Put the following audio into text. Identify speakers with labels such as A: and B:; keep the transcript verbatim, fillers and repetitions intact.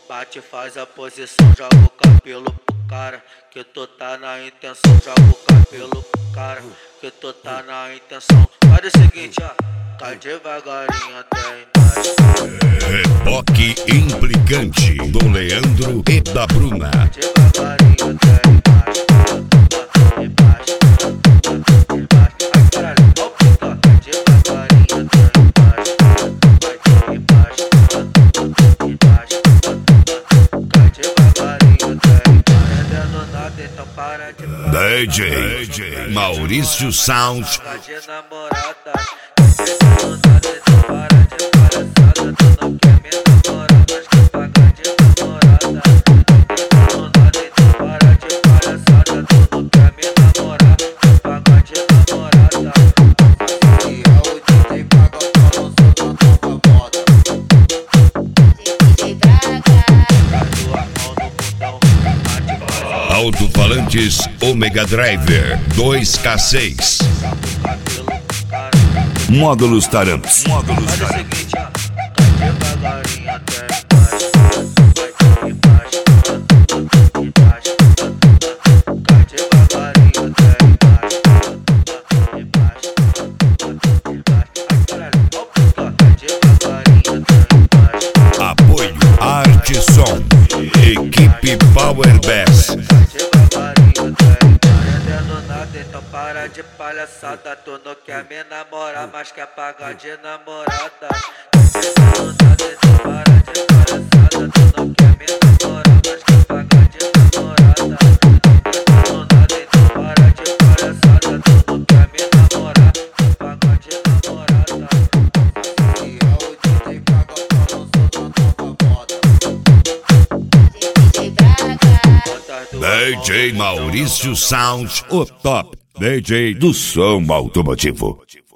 A: Bate, faz a posição, joga o cabelo pro cara, que tu tá na intenção. Joga o cabelo pro cara, que tu tá na intenção. Faz o seguinte, ó, cai devagarinho até embaixo.
B: Reboque implicante do Leandro e da Bruna.
A: Devagarinho até embaixo, embaixo, embaixo. Ai caralho, ó o puta, cai devagarinho até embaixo, vai embaixo, embaixo. Cai devagarinho até embaixo, entendendo nada, então para de falar.
B: D J Maurício Sound.
A: Paga de namorada, entendendo nada, então para de palhaçada. Tu não quer me namorar, mas quer pagar de namorada. Entendendo nada, então para de palhaçada. Tu não quer me namorar, quer pagar de namorada.
C: E é o D J paga pra não sou da nova moda.
B: Alto-falantes Omega Driver dois K seis. Módulos Taramps. Módulos
A: Faz o
B: Taramps.
A: seguinte, ó, cai devagarinho até embaixo, vai embaixo, embaixo, cai devagarinho até embaixo, embaixo, embaixo. Ai caralho, ó o puta, cai devagarinho até embaixo.
B: Apoio Arte Som. Equipe Power Bass.
A: Cai devagarinho até embaixo, entendendo nada, então para de palhaçada. Tu não quer me namorar, mas quer pagar de namorada. Entendendo nada, então para de palhaçada. Tu não quer me namorar, mas quer pagar de namorada. Entendendo nada, então para de palhaçada. Tu não quer me namorar, quer pagar de namorada.
C: E é o D J paga pra não sou da nova moda.
B: D J Maurício Sound, o top D J do som automotivo.